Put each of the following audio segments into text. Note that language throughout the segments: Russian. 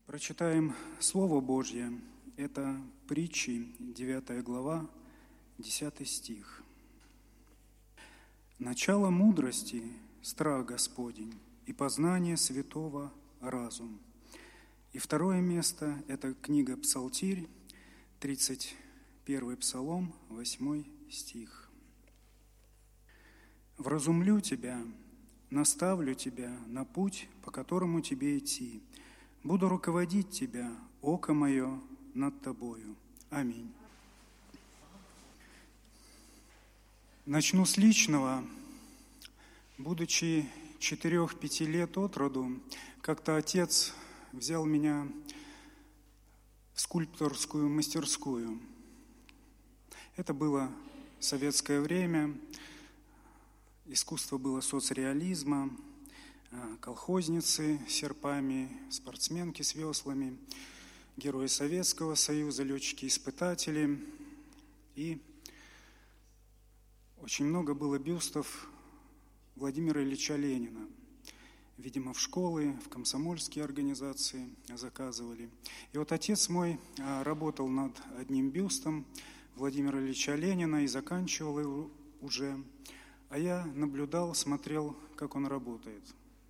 Прочитаем Слово Божье. Это Притчи, 9 глава, 10 стих. «Начало мудрости – страх Господень, и познание святого – разум». И второе место – это книга Псалтирь, 31 Псалом, 8 стих. «Вразумлю тебя, наставлю тебя на путь, по которому тебе идти. Буду руководить тебя, око мое над тобою». Аминь. Начну с личного. Будучи 4-5 лет от роду, как-то отец взял меня в скульпторскую мастерскую. Это было советское время, искусство было соцреализма, колхозницы с серпами, спортсменки с веслами, герои Советского Союза, летчики-испытатели. И очень много было бюстов Владимира Ильича Ленина. Видимо, в школы, в комсомольские организации заказывали. И вот отец мой работал над одним бюстом Владимира Ильича Ленина и заканчивал его уже. А я наблюдал, смотрел, как он работает.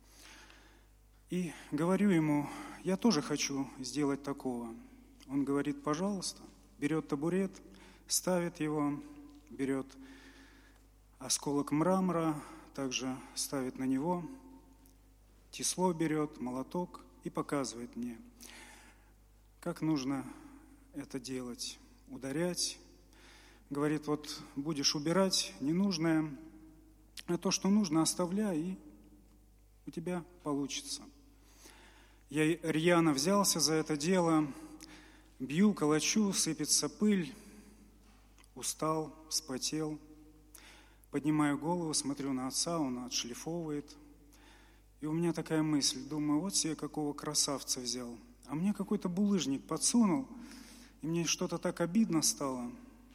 И говорю ему: я тоже хочу сделать такого. Он говорит: пожалуйста. Берет табурет, ставит его, берет осколок мрамора, также ставит на него, тесло берет, молоток и показывает мне, как нужно это делать, ударять. Говорит: вот будешь убирать ненужное, а то, что нужно, оставляй, и у тебя получится. Я рьяно взялся за это дело, бью, колочу, сыпется пыль, устал, вспотел. Поднимаю голову, смотрю на отца, он отшлифовывает. И у меня такая мысль, думаю, вот себе какого красавца взял. А мне какой-то булыжник подсунул, и мне что-то так обидно стало.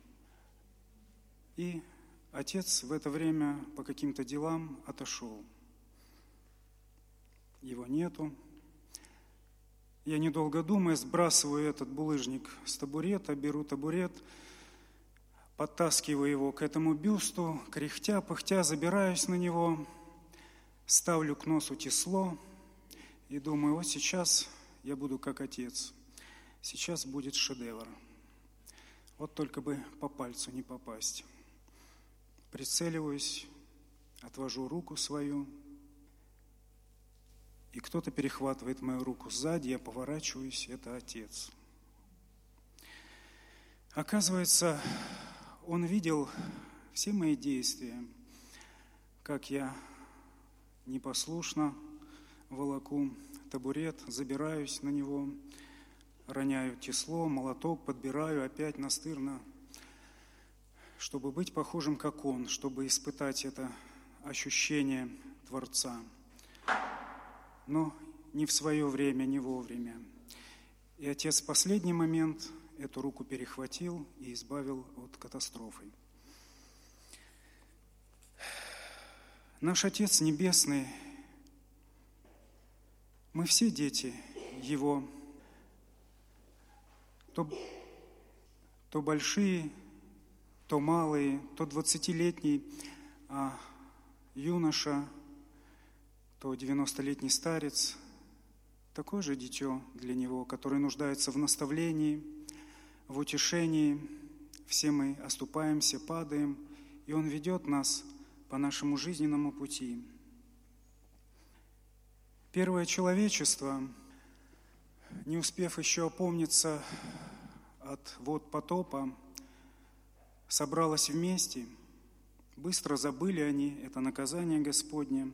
И отец в это время по каким-то делам отошел. Его нету. Я, недолго думая, сбрасываю этот булыжник с табурета, беру табурет, подтаскиваю его к этому бюсту, кряхтя, пыхтя, забираюсь на него, ставлю к носу тесло и думаю: вот сейчас я буду как отец, сейчас будет шедевр. Вот только бы по пальцу не попасть. Прицеливаюсь, отвожу руку свою, и кто-то перехватывает мою руку сзади, я поворачиваюсь, это отец. Оказывается, он видел все мои действия, как я непослушно волоку табурет, забираюсь на него, роняю тесло, молоток, подбираю опять настырно, чтобы быть похожим, как он, чтобы испытать это ощущение Творца. Но не в свое время, не вовремя. И отец в последний момент эту руку перехватил и избавил от катастрофы. Наш Отец Небесный, мы все дети Его, то большие, то малые, то 20-летний юноша, то 90-летний старец, такое же дитё для него, который нуждается в наставлении, в утешении. Все мы оступаемся, падаем, и Он ведет нас по нашему жизненному пути. Первое человечество, не успев еще опомниться от вод потопа, собралось вместе, быстро забыли они это наказание Господне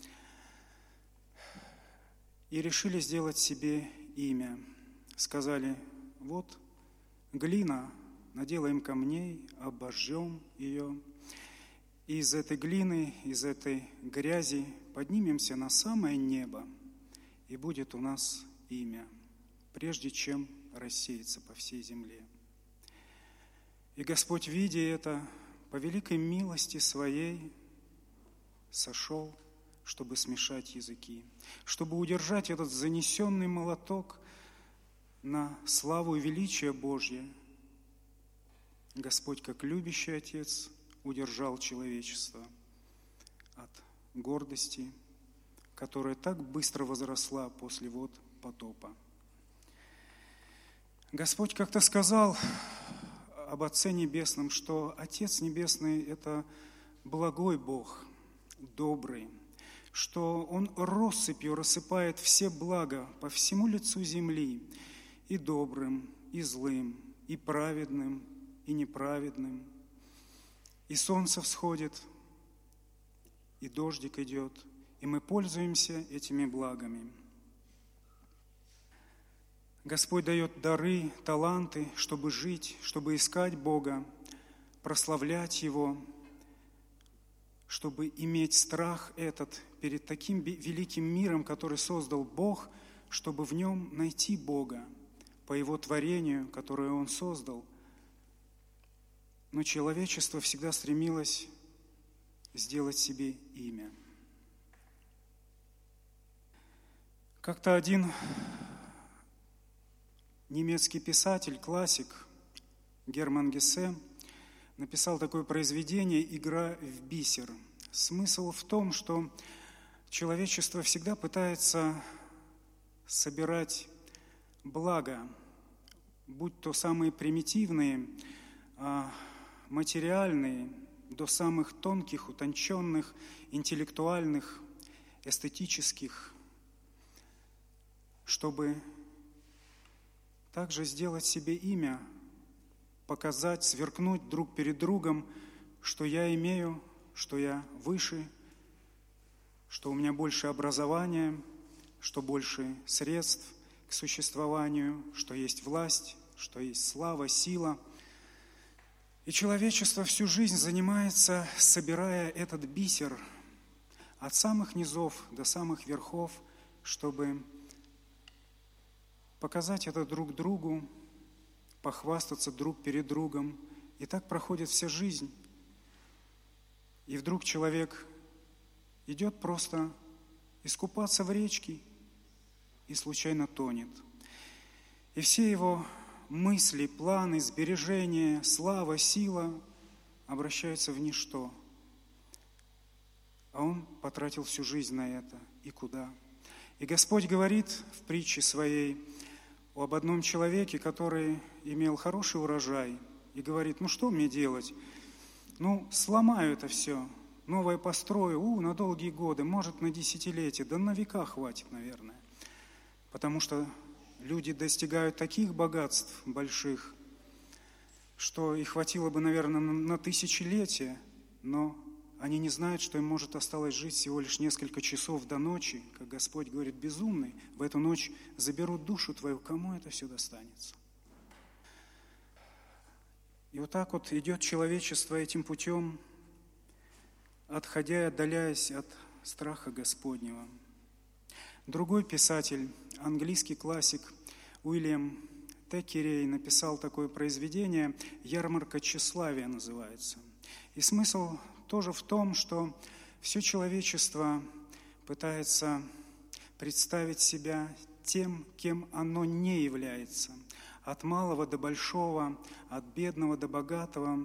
и решили сделать себе имя. Сказали: вот глина, наделаем камней, обожжем ее, и из этой глины, из этой грязи поднимемся на самое небо, и будет у нас имя, прежде чем рассеяться по всей земле. И Господь, видя это, по великой милости Своей сошел, чтобы смешать языки, чтобы удержать этот занесенный молоток на славу и величие Божье Господь, как любящий Отец, удержал человечество от гордости, которая так быстро возросла после вод потопа. Господь как-то сказал об Отце Небесном, что Отец Небесный – это благой Бог, добрый, что Он россыпью рассыпает все блага по всему лицу земли, и добрым, и злым, и праведным, и неправедным. И солнце всходит, и дождик идет, и мы пользуемся этими благами. Господь дает дары, таланты, чтобы жить, чтобы искать Бога, прославлять Его, чтобы иметь страх этот перед таким великим миром, который создал Бог, чтобы в нем найти Бога по Его творению, которое Он создал. Но человечество всегда стремилось сделать себе имя. Как-то один немецкий писатель, классик Герман Гессе написал такое произведение «Игра в бисер». Смысл в том, что человечество всегда пытается собирать блага, будь то самые примитивные, материальные, до самых тонких, утонченных, интеллектуальных, эстетических, чтобы также сделать себе имя, показать, сверкнуть друг перед другом, что я имею, что я выше, что у меня больше образования, что больше средств к существованию, что есть власть, что есть слава, сила. И человечество всю жизнь занимается, собирая этот бисер от самых низов до самых верхов, чтобы показать это друг другу, похвастаться друг перед другом. И так проходит вся жизнь. И вдруг человек идет просто искупаться в речке и случайно тонет. И все его мысли, планы, сбережения, слава, сила обращаются в ничто. А он потратил всю жизнь на это. И куда? И Господь говорит в притче своей об одном человеке, который имел хороший урожай, и говорит: ну что мне делать? Ну, сломаю это все, новое построю, на долгие годы, может, на десятилетия, да на века хватит, наверное. Потому что люди достигают таких богатств больших, что и хватило бы, наверное, на тысячелетия, но они не знают, что им может осталось жить всего лишь несколько часов до ночи. Как Господь говорит: безумный, в эту ночь заберут душу твою, кому это все достанется? И вот так вот идет человечество этим путем, отходя и отдаляясь от страха Господнего. Другой писатель, английский классик Уильям Теккерей написал такое произведение «Ярмарка тщеславия» называется. И смысл тоже в том, что все человечество пытается представить себя тем, кем оно не является. От малого до большого, от бедного до богатого,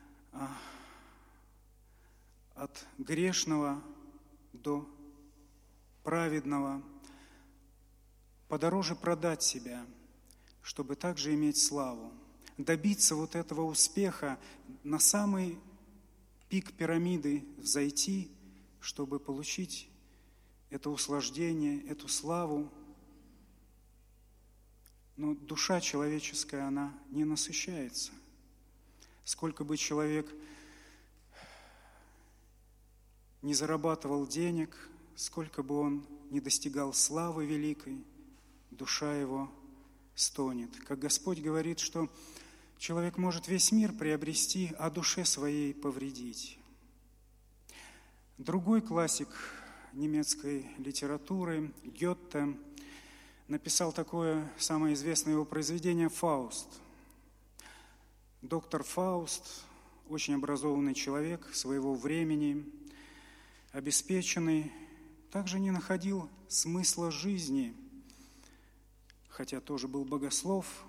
от грешного до праведного. Подороже продать себя, чтобы также иметь славу. Добиться вот этого успеха, на самый пик пирамиды взойти, чтобы получить это услаждение, эту славу. Но душа человеческая, она не насыщается. Сколько бы человек не зарабатывал денег, сколько бы он не достигал славы великой, душа его стонет. Как Господь говорит, что человек может весь мир приобрести, а душе своей повредить. Другой классик немецкой литературы, Гёте, написал такое самое известное его произведение «Фауст». Доктор Фауст, очень образованный человек своего времени, обеспеченный, также не находил смысла жизни. хотя тоже был богослов,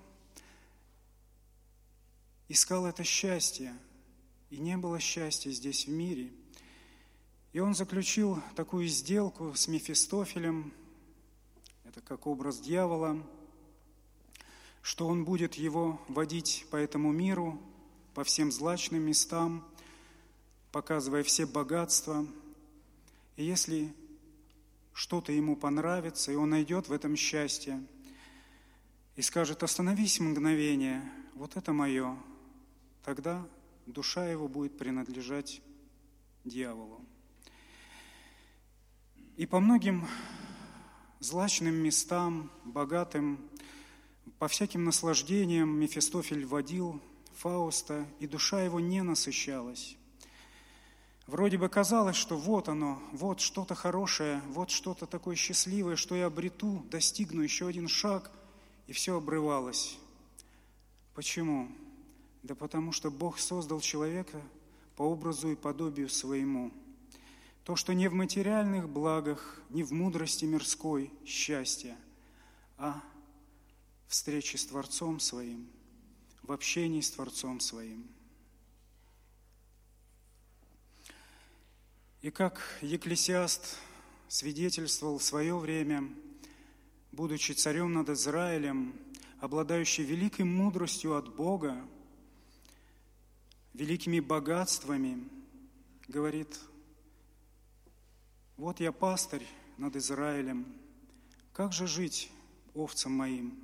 искал это счастье, и не было счастья здесь в мире. И он заключил такую сделку с Мефистофелем, это как образ дьявола, что он будет его водить по этому миру, по всем злачным местам, показывая все богатства. И если что-то ему понравится, и он найдет в этом счастье, и скажет: остановись мгновение, вот это мое, тогда душа его будет принадлежать дьяволу. И по многим злачным местам, богатым, по всяким наслаждениям Мефистофель водил Фауста, и душа его не насыщалась. Вроде бы казалось, что вот оно, вот что-то хорошее, вот что-то такое счастливое, что я обрету, достигну еще один шаг, и все обрывалось. Почему? Да потому что Бог создал человека по образу и подобию своему. То, что не в материальных благах, не в мудрости мирской счастья, а в встрече с Творцом Своим, в общении с Творцом Своим. И как Екклесиаст свидетельствовал в свое время, будучи царем над Израилем, обладающий великой мудростью от Бога, великими богатствами, говорит: вот я пастырь над Израилем, как же жить овцам моим,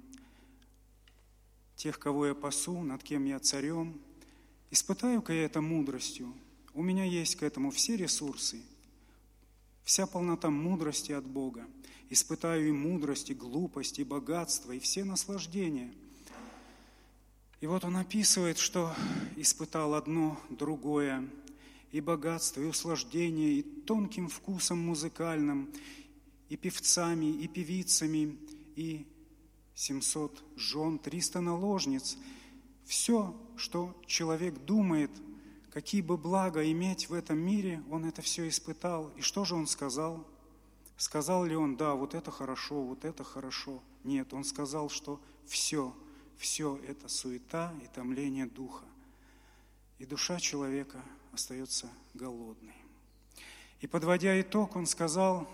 тех, кого я пасу, над кем я царем, испытаю-ка я это мудростью, у меня есть к этому все ресурсы, вся полнота мудрости от Бога, испытаю и мудрость, и глупость, и богатство, и все наслаждения. И вот он описывает, что испытал одно, другое, и богатство, и услаждение, и тонким вкусом музыкальным, и певцами, и певицами, и 700 жен, 300 наложниц. Все, что человек думает, какие бы блага иметь в этом мире, он это все испытал. И что же он сказал? Сказал ли он: да, вот это хорошо, вот это хорошо? Нет, он сказал, что все это суета и томление духа. И душа человека остается голодной. И подводя итог, он сказал: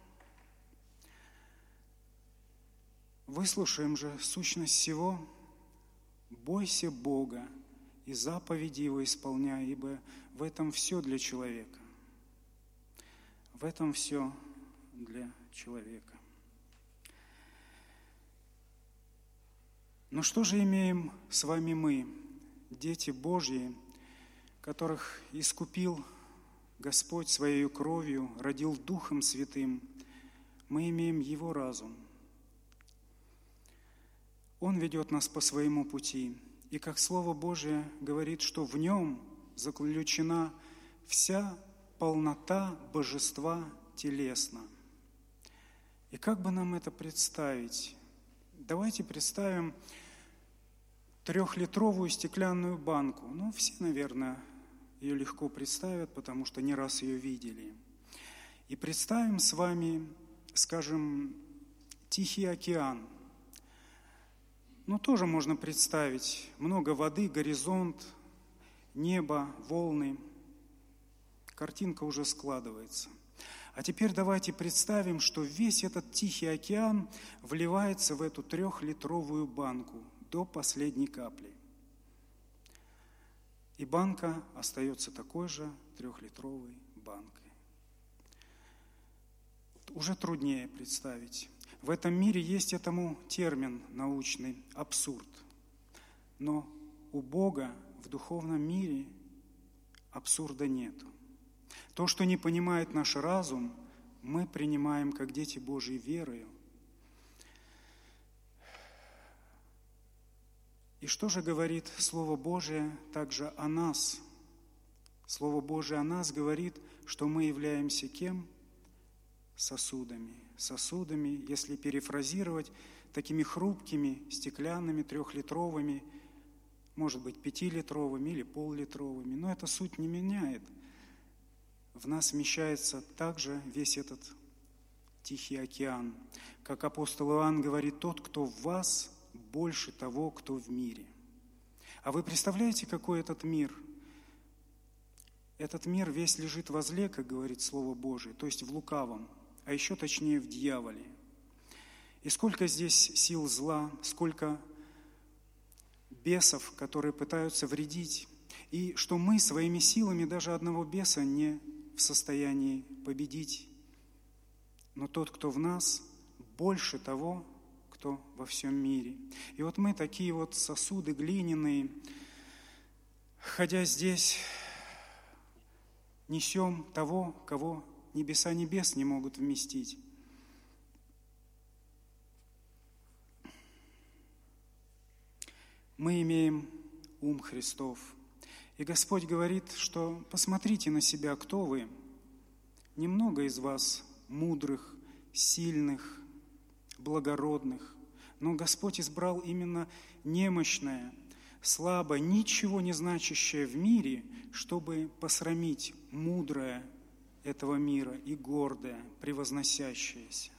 выслушаем же сущность всего, бойся Бога и заповеди Его исполняй, ибо в этом все для человека. В этом все для человека. Но что же имеем с вами мы, дети Божьи, которых искупил Господь Своей кровью, родил Духом Святым? Мы имеем Его разум. Он ведет нас по своему пути. И как Слово Божие говорит, что в Нем заключена вся полнота Божества телесно. И как бы нам это представить? Давайте представим 3-литровую стеклянную банку. Ну, все, наверное, ее легко представят, потому что не раз ее видели. И представим с вами, скажем, Тихий океан. Ну, тоже можно представить много воды, горизонт, небо, волны. Картинка уже складывается. А теперь давайте представим, что весь этот Тихий океан вливается в эту 3-литровую банку до последней капли. И банка остается такой же 3-литровой банкой. Уже труднее представить. В этом мире есть этому термин научный – абсурд. Но у Бога в духовном мире абсурда нету. То, что не понимает наш разум, мы принимаем как дети Божьи верою. И что же говорит Слово Божие также о нас? Слово Божие о нас говорит, что мы являемся кем? Сосудами. Сосудами, если перефразировать, такими хрупкими, стеклянными, 3-литровыми, может быть, 5-литровыми или пол-литровыми. Но это суть не меняет. В нас вмещается также весь этот Тихий океан. Как апостол Иоанн говорит, тот, кто в вас, больше того, кто в мире. А вы представляете, какой этот мир? Этот мир весь лежит возле, как говорит Слово Божие, то есть в лукавом, а еще точнее в дьяволе. И сколько здесь сил зла, сколько бесов, которые пытаются вредить, и что мы своими силами даже одного беса не в состоянии победить. Но тот, кто в нас, больше того, кто во всем мире. И вот мы такие вот сосуды глиняные, ходя здесь, несем того, кого небеса небес не могут вместить. Мы имеем ум Христов. И Господь говорит, что посмотрите на себя, кто вы. Немного из вас мудрых, сильных, благородных. Но Господь избрал именно немощное, слабое, ничего не значащее в мире, чтобы посрамить мудрое этого мира и гордое, превозносящееся.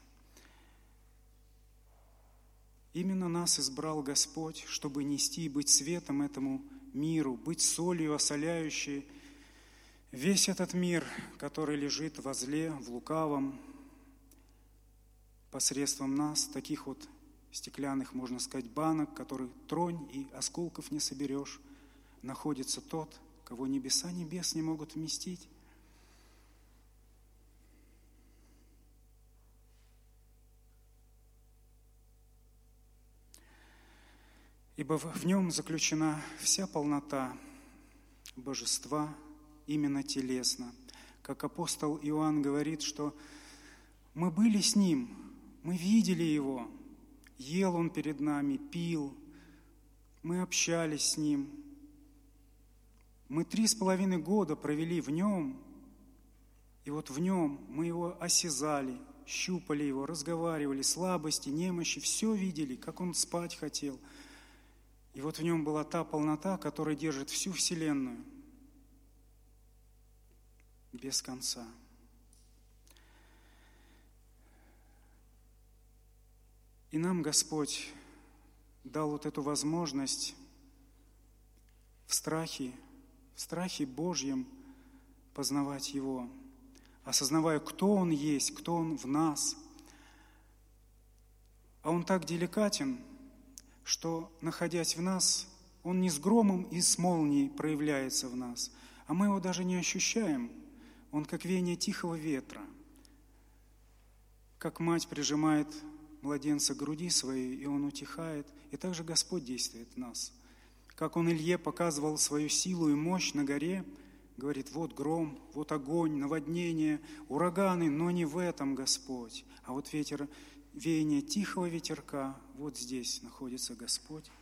Именно нас избрал Господь, чтобы нести и быть светом этому миру, быть солью, осоляющей весь этот мир, который лежит возле, в лукавом, посредством нас, таких вот стеклянных, можно сказать, банок, которых тронь и осколков не соберешь, находится тот, кого небеса небес не могут вместить. Ибо в нем заключена вся полнота божества, именно телесно. Как апостол Иоанн говорит, что мы были с ним, мы видели его, ел он перед нами, пил, мы общались с ним. Мы 3,5 года провели в нем, и вот в нем мы его осязали, щупали его, разговаривали, слабости, немощи, все видели, как он спать хотел. И вот в нем была та полнота, которая держит всю вселенную без конца. И нам Господь дал вот эту возможность в страхе Божьем познавать Его, осознавая, кто Он есть, кто Он в нас. А Он так деликатен, что, находясь в нас, Он не с громом и с молнией проявляется в нас, а мы Его даже не ощущаем. Он как веяние тихого ветра, как мать прижимает младенца к груди своей, и он утихает, и также Господь действует в нас. Как Он Илье показывал свою силу и мощь на горе, говорит, вот гром, вот огонь, наводнение, ураганы, но не в этом Господь, а вот ветер, веяние тихого ветерка, вот здесь находится Господь,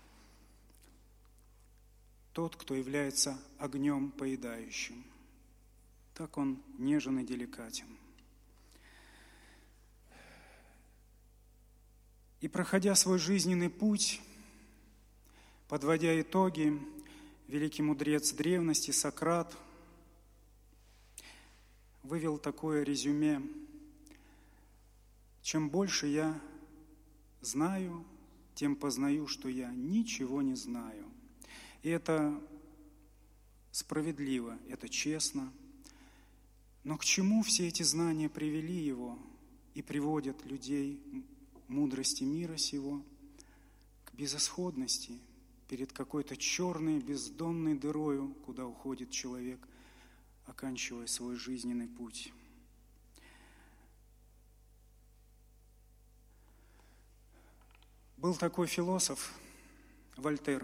тот, кто является огнем поедающим. Так Он нежен и деликатен. И проходя свой жизненный путь, подводя итоги, великий мудрец древности Сократ вывел такое резюме: чем больше я знаю, тем познаю, что я ничего не знаю. И это справедливо, это честно. Но к чему все эти знания привели его и приводят людей мудрости мира сего? К безысходности перед какой-то черной бездонной дырою, куда уходит человек, оканчивая свой жизненный путь. Был такой философ Вольтер.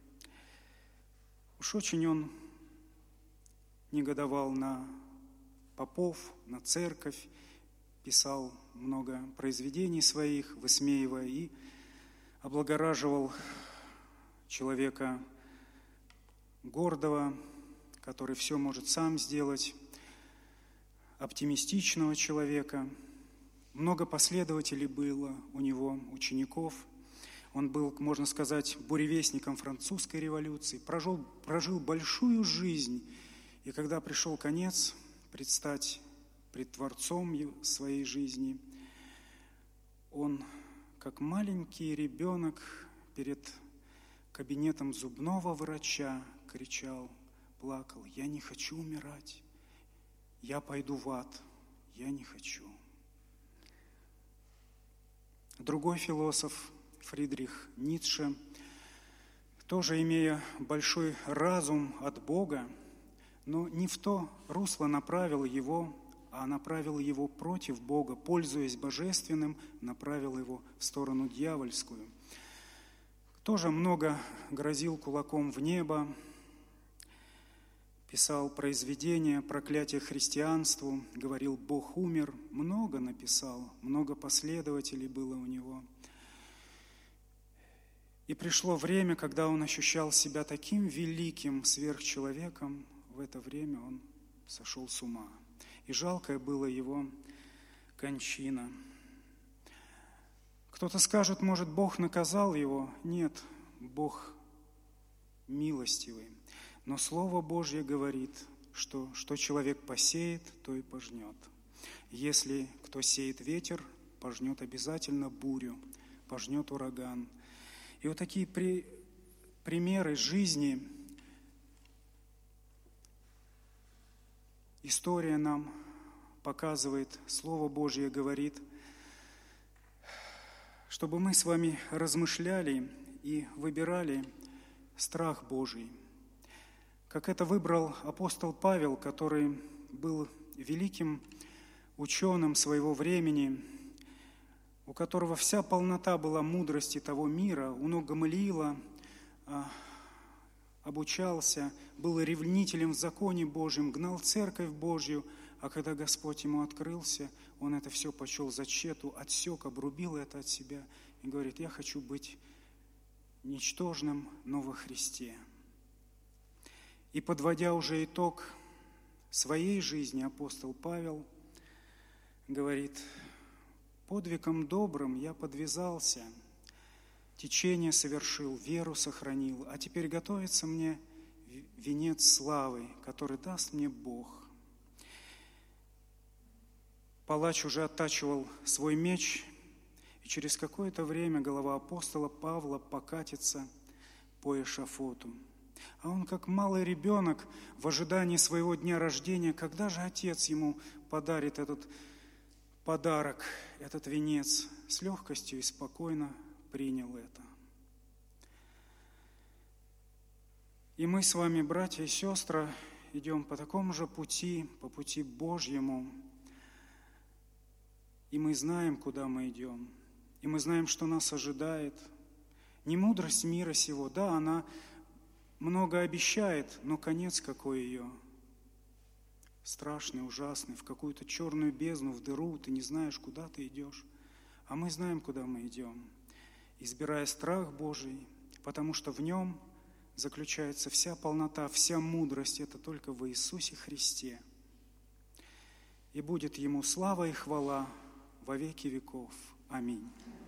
Уж очень он негодовал на попов, на церковь, писал много произведений своих, высмеивая и облагораживал человека гордого, который все может сам сделать, оптимистичного человека. Много последователей было у него, учеников. Он был, можно сказать, буревестником французской революции, прожил большую жизнь, и когда пришел конец, предстать пред Творцом своей жизни, он, как маленький ребенок, перед кабинетом зубного врача кричал, плакал: «Я не хочу умирать, я пойду в ад, я не хочу». Другой философ, Фридрих Ницше, тоже имея большой разум от Бога, но не в то русло направил его, а направил его против Бога, пользуясь божественным, направил его в сторону дьявольскую. Тоже много грозил кулаком в небо, писал произведения «Проклятие христианству», говорил: «Бог умер», много написал, много последователей было у него. И пришло время, когда он ощущал себя таким великим сверхчеловеком, в это время он сошел с ума. И жалкая была его кончина. Кто-то скажет, может, Бог наказал его? Нет, Бог милостивый. Но Слово Божье говорит, что человек посеет, то и пожнет. Если кто сеет ветер, пожнет обязательно бурю, пожнет ураган. И вот такие примеры жизни, история нам показывает, Слово Божье говорит, чтобы мы с вами размышляли и выбирали страх Божий. Как это выбрал апостол Павел, который был великим ученым своего времени, у которого вся полнота была мудрости того мира, он Гамалиила обучался, был ревнителем в законе Божьем, гнал церковь Божью, а когда Господь ему открылся, он это все почел за тщету, отсек, обрубил это от себя и говорит: «Я хочу быть ничтожным, но во Христе». И подводя уже итог своей жизни, апостол Павел говорит: «Подвигом добрым я подвязался, течение совершил, веру сохранил, а теперь готовится мне венец славы, который даст мне Бог». Палач уже оттачивал свой меч, и через какое-то время голова апостола Павла покатится по эшафоту. А он, как малый ребенок, в ожидании своего дня рождения, когда же отец ему подарит этот подарок, этот венец, с легкостью и спокойно принял это. И мы с вами, братья и сестры, идем по такому же пути, по пути Божьему, и мы знаем, куда мы идем, и мы знаем, что нас ожидает. Не мудрость мира сего, да, она много обещает, но конец какой ее? Страшный, ужасный, в какую-то черную бездну, в дыру, ты не знаешь, куда ты идешь. А мы знаем, куда мы идем, избирая страх Божий, потому что в нем заключается вся полнота, вся мудрость, это только в Иисусе Христе. И будет Ему слава и хвала во веки веков. Аминь.